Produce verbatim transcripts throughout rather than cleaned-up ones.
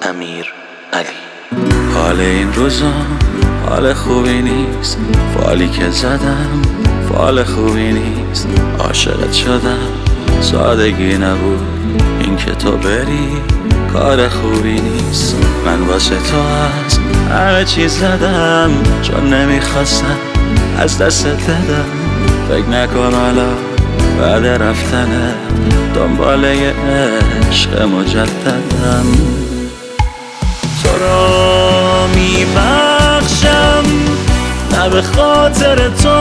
امیر علی. حال این روزا حال خوبی نیست، فالی که زدم فال خوبی نیست. عاشقت شدم سادگی نبود، این که تو بری کار خوبی نیست. من واسه تو از همه چیز زدم، چون نمیخواستم از دستت بدم. فکر نکن حالا بعد رفتنه دنباله عشق مجددم. تو را میبخشم نه به خاطر تو،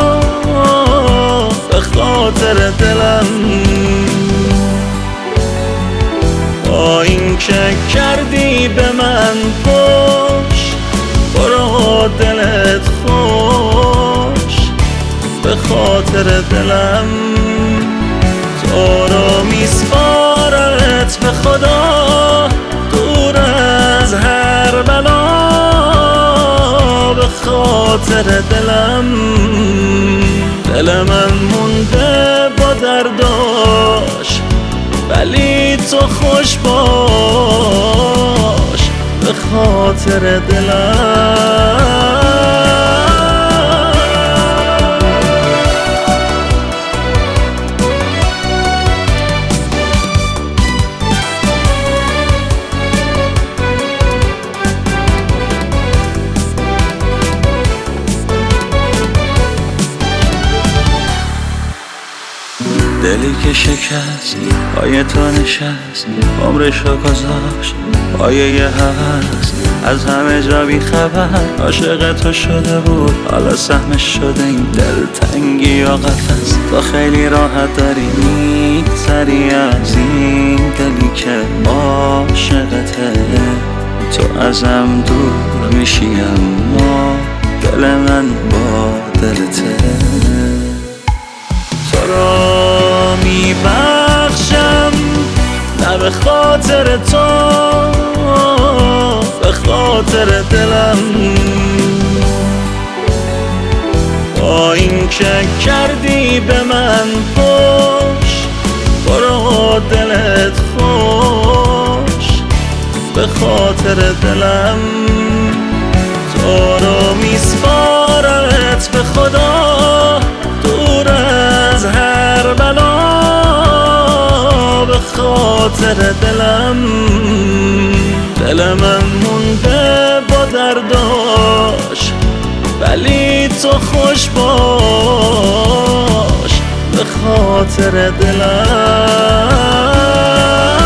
به خاطر دلم. با این که کردی به من پشت، برو دلت خوش به خاطر دلم. تو رو میسپارمت به خدا، دور از هر بلا به خاطر دلم. دل من مونده با درداش، ولی تو خوش باش به خاطر دلم. دلی که شکست پای تو نشست، عمرشو گذاشت پای یه هوس. از همه جا بی خبر عاشق تو شده بود، حالا سهمش شده این دلتنگی و قفس. تو خیلی راحت داری میگذری از این دلی که عاشقته. تو ازم دور میشی اما دل من با دلته. تو را میبخشم نه به خاطر تو، به خاطر دلم. با این که کردی به من پشت، برو دلت خوش به خاطر دلم. تو رو میسپارمت به خدا، دور از هر بلا به خاطر دلم. دل من مونده با درداش، ولی تو خوش باش به خاطر دلم.